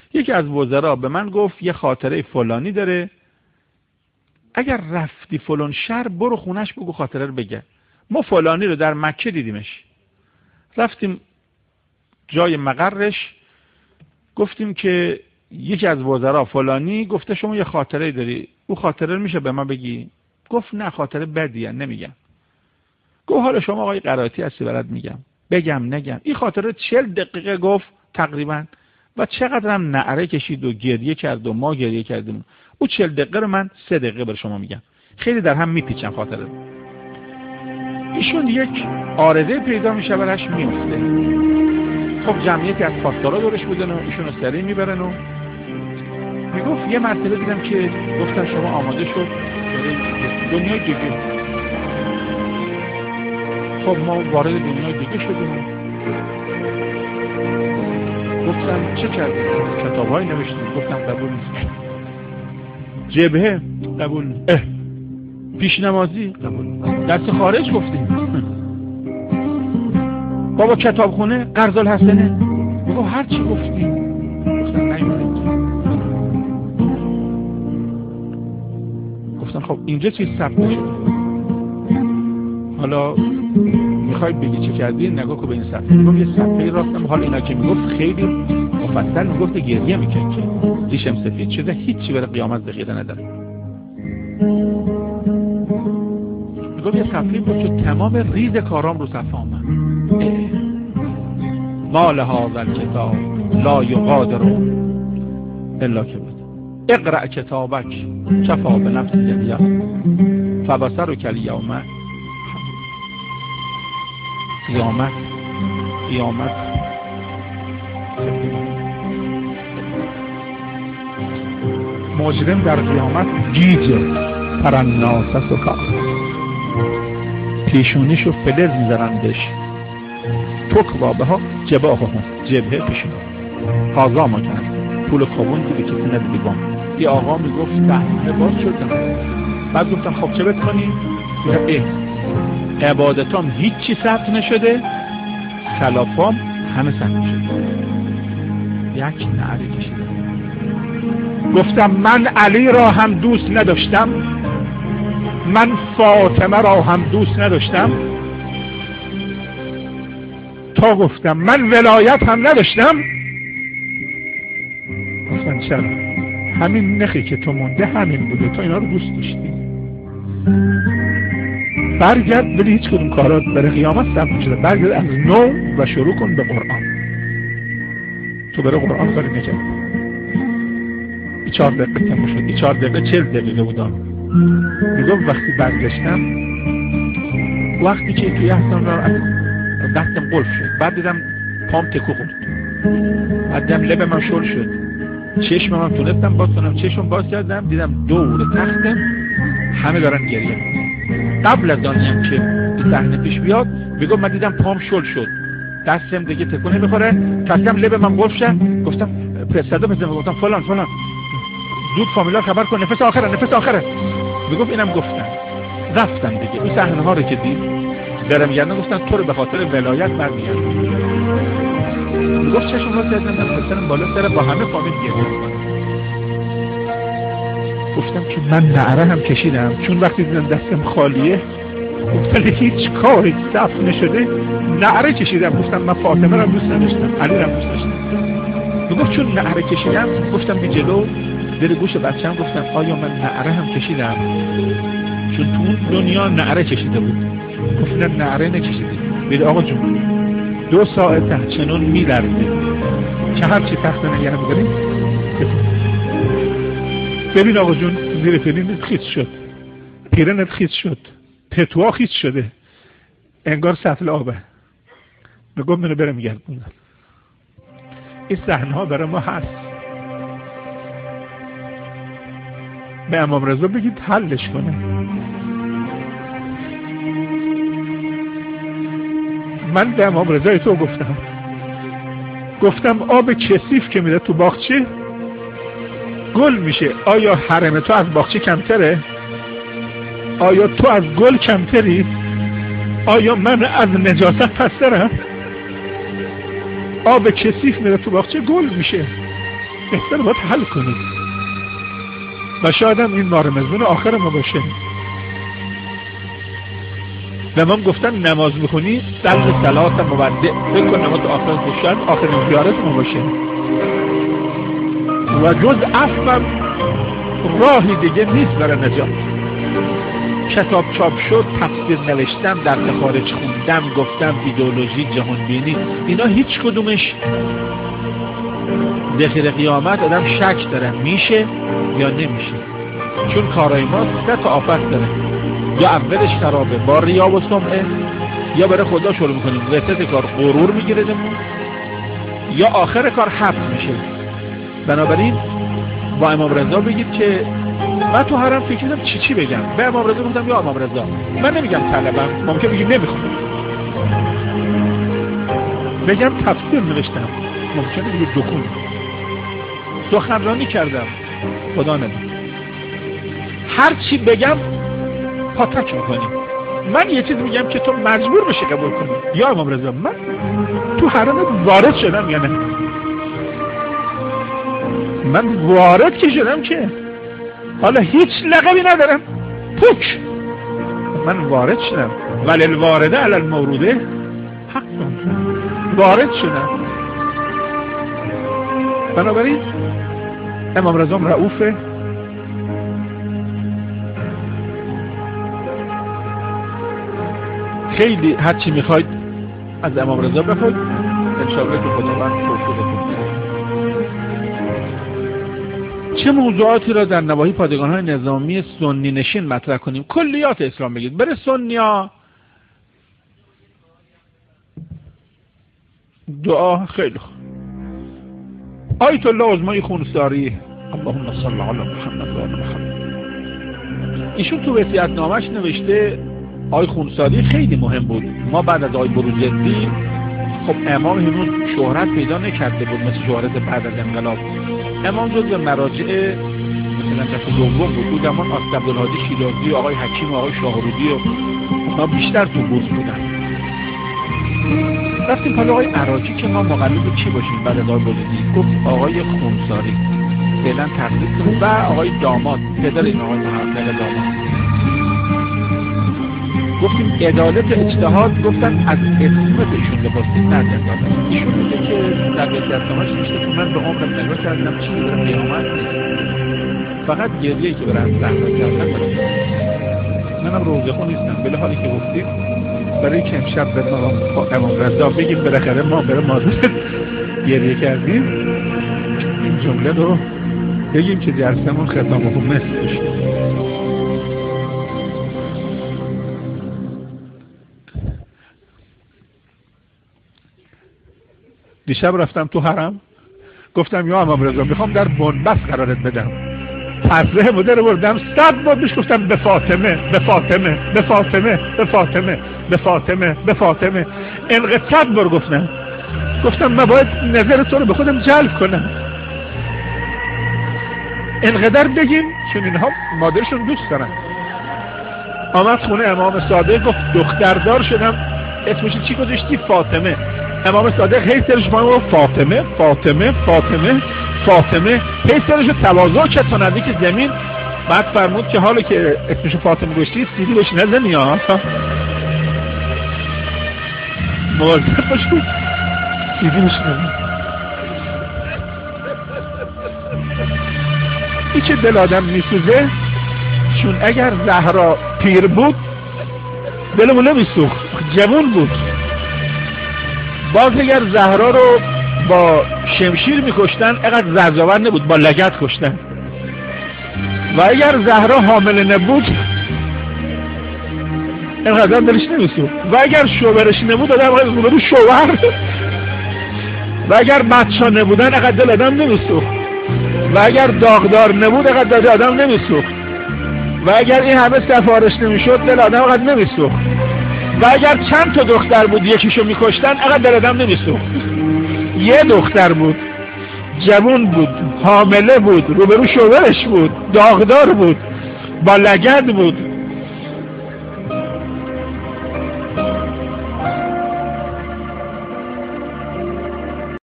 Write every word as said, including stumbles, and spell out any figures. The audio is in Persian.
یکی از وزرا به من گفت یه خاطره فلانی داره، اگر رفتی فلان شهر برو خونش بگو خاطره رو بگه. ما فلانی رو در مکه دیدیمش، رفتیم جای مقرش، گفتیم که یکی از وزرا فلانی گفته شما یه خاطره داری، او خاطره رو میشه به من بگی؟ گفت نه خاطره بدیه نمیگم. گفت حالا شما آقای قرائتی هستی برات میگم. بگم نگم؟ این خاطره چهل دقیقه گفت تقریبا و چقدر هم نعره کشید و گریه کرد و ما گریه کردیم. او چهل دقیقه رو من سه دقیقه بر شما میگم، خیلی در هم میپیچم خاطره. ایشون یک عارضه پیدا میشه براش میفته. خب جمعیتی از پاسدارا دورش بودن و ایشون رو سری میبرن و میگفت یه مرتبه دیدم که گفتن شما آماده شد دنیای دیگه. خب ما وارد دنیای دیگه شدیم. گفتم چه کردیم؟ کتاب‌های نوشتیم. گفتم قبول نیست. جبهه قبول. اه پیشنمازی قبول. درس خارج گفتیم. بابا کتابخونه قرض الحسنه. بابا هر چی گفتیم. گفتم نیومد. گفتم خب اینجا چیز ثبت نشده. حالا میخوای بگی چه کردی؟ نگاه کن به این صفحه. میگم یه صفحه راستم حال اینا که میگفت خیلی مفصل میگفت گریه میکرد که ریشم سفید شده، هیچی برای قیامت ذخیره نداره. میگم یه صفحه بود که تمام ریز کارام رو صفحه آمد. ما لهذا الکتاب لا یغادر الا کبد اقرأ کتابک کفا بنفسک الیوم فبصرک الیوم. قیامت قیامت مجرم در قیامت گیجه پرناس سکا، پیشونیشو فلز میزنندش. تکوابه ها جباه هم جبهه پیشون هازا ما کنن پول کابون دیگه کسی ندیدی بام. یه آقا میگفت صحنه باز شدم. بعد گفتم خب چه بکنی؟ اه عبادتام هیچی ثبت نشده، خلافام همه ثبت شده. یک نعره کشیدم. گفتم من علی را هم دوست نداشتم، من فاطمه را هم دوست نداشتم، تا گفتم من ولایت هم نداشتم. گفتم چرا؟ همین نخی که تو مونده همین بوده، تو اینا رو دوست داشتی. برگرد بلی هیچ کدوم کارات برای قیامت ثبت شده، برگرد از نو و شروع کن به قرآن. تو برای قرآن کاری نکرد. ای چهار دقیقه تموم شد. ای چهار دقیقه چهل دقیقه بودم. میگم وقتی برگشتم، وقتی که توی احسان را دستم قلف شد، بعد دیدم پام تکو خورد، بعد دیدم لب من شل شد، چشم من تونستم باز کنم، چشم باز کردم دیدم دور تختم همه دارن گریه. قبل از آنیم که این صحنه پیش بیاد میگم من دیدم پام شل شد، دستم دیگه تکون نمیخوره، کسیم لب من قلف شد. گفتم پسرده مثل گفتم فلان فلان زود فامیلا خبر کن، نفس آخره نفس آخره. میگفت اینم گفتم. رفتم دیگه. این صحنه ها رو که دید درم گردن گفتن تو رو به خاطر ولایت برمیگردم. میگفت چشم رو کردم پسرم بالا سر با همه فامیل گریه. گفتم که من نعره هم کشیدم، چون وقتی دیدم دستم خالیه گفتم هیچ کاری ثبت نشده، نعره کشیدم. گفتم من فاطمه رو دوست نداشتم، علی رو دوست داشتم. میگفت چون نعره کشیدم، گفتم بی جلو در گوش بچه‌م گفتم آیا من نعره هم کشیدم؟ چون تو اون دنیا نعره کشیده بود. گفتم نعره نکشیدی. بید آقا جون دو ساعت چنون می‌لرزی که هر چی تخت نگه می‌داریم. ببین آقا جون زیر پلینت خیس شد، پیرنت خیس شد، پتوها خیس شده، انگار سطل آبه. بگم منو برم گردونم. این صحنه ها برای ما هست. به امام رضا بگید حلش کنه. من به امام رضای تو گفتم گفتم آب کثیف که میده تو باغچه گل میشه. آیا حرم تو از باغچه کمتره؟ آیا تو از گل کمتری؟ آیا من از نجاست پسترم؟ آب کثیف میده تو باغچه گل میشه. بهتر باید حل کنید و شاید هم این نارمزون آخر ما باشه. و من گفتن نماز میخونی سلب صلات مودع، فکر کن نماز آخر شاید آخرین زیارت ما باشه و جز عفو راهی دیگه نیست برای نجات. کتاب چاپ شد، تفسیر نوشتم، در خارج خوندم، گفتم ایدئولوژی، جهان بینی، اینا هیچ کدومش داخل قیامت آدم شک داره میشه یا نمیشه، چون کارای ما سه تا آفت داره، یا اولش خرابه با ریا و سمعه، یا برای خدا شروع میکنیم وسط کار غرور میگیره دمون، یا آخر کار حبس میشه. بنابراین با امام رضا بگید که من تو حرم فکر کردم چی چی بگم، به امام رضا گفتم یا امام رضا من نمیگم طلبم، ممکن بگیم نمیخوام، بگم تفسیر نوشتم، ممکنه دیگه دکون سخنرانی کردم، خدا نده، هر چی بگم پاتک میکنیم. من یه چیز میگم که تو مجبور بشی قبول کنی، یا امام رضا من تو حرم وارد شدم یا نه، من وارد که شدم که حالا هیچ لقبی ندارم، پوک من وارد شدم، ولی الوارده علی الموروده حق وارد شدم. بنابراین امام رضا رؤوفه، خیلی هرچی میخواید از امام رضا بخواید انشاءالله که خداوند توفیق بده. چه موضوعاتی را در نواحی پادگان‌های نظامی سنی نشین مطرح کنیم؟ کلیات اسلام بگید. برای سنیا دعا خیلی خوب. آیت الله عظمای خونساری اللهم صل علی محمد و آل محمد. ایشون تو وصیت‌نامه‌اش نوشته آی خونساری خیلی مهم بود. ما بعد از آی بروجردی خب امام هنوز شهرت پیدا نکرده بود مثل شهرت بعد از انقلاب. امام جزو مراجع مثلا دست دوم بود. بود اما آقای عبدالهادی شیرازی و آقای حکیم و آقای شاهرودی و اونا بیشتر تو بوز بودن. رفتیم حالا آقای عراقی که ما مقلد چی باشیم بعد از آقای بروجردی؟ گفت آقای خونساری فعلا تقلید کنیم و آقای داماد پدر این آقای محقق داماد. گفتیم عدالت اجتهاد، گفتن از اسمت ایشون بپرسید نه عدالت. ایشون میگه که در وصیت‌نامه‌اش نوشته که من به عمرم نگاه کردم چیزی برای قیامت فقط گریه‌ای که برای زهرا کردن برای منم روزخون نیستم، ولی حالی که گفتید برای که امشب به امام رضا بگیم بالاخره ما برای مادر گریه کردیم، این جمله رو بگیم که جلسمون ختامه مثل بشه. دیشب رفتم تو حرم گفتم یا امام رضا میخوام در بنبست قرارت بدم، پسره مدر بردم صد بار بهش گفتم به فاطمه به فاطمه به فاطمه به فاطمه به فاطمه به فاطمه انقدر صد بار گفتم گفتم من باید نظر تو رو به خودم جلب کنم، انقدر بگیم چون اینها مادرشون دوست دارن. آمد خونه امام صادق گفت دختردار شدم، اسمش چی گذاشتی؟ فاطمه. امام صادق هی سرش با فاطمه فاطمه فاطمه فاطمه هی سرش تواضع کرد تا نزدیک زمین. بعد فرمود که حالا که اسمش فاطمه گذاشتی سیدی بهش نزنی ها، مواظب باش سیدی بهش نزنی. این که دل آدم میسوزه، چون اگر زهرا پیر بود دلمون نمیسوخت، جوان بود. باز اگر زهرا رو با شمشیر میکشتن اینقدر زرزاور نبود، با لگد کشتن. و اگر زهرا حامله نبود اینقدر دلش نمیسوخت. و اگر شوهرش نبود آدم باید رو شوهر. و اگر بچه نبودن اینقدر دل آدم نمیسوخت. و اگر داغدار نبود اینقدر دل آدم نمیسوخت. و اگر این همه سفارش نمیشد دل آدم اینقدر نمیسوخت. و اگر چند تا دختر بود یکیشو میکشتن اینقدر دل آدم نمیسوخت. یه دختر بود، جوان بود، حامله بود، روبرو شوهرش بود، داغدار بود، با لگد بود،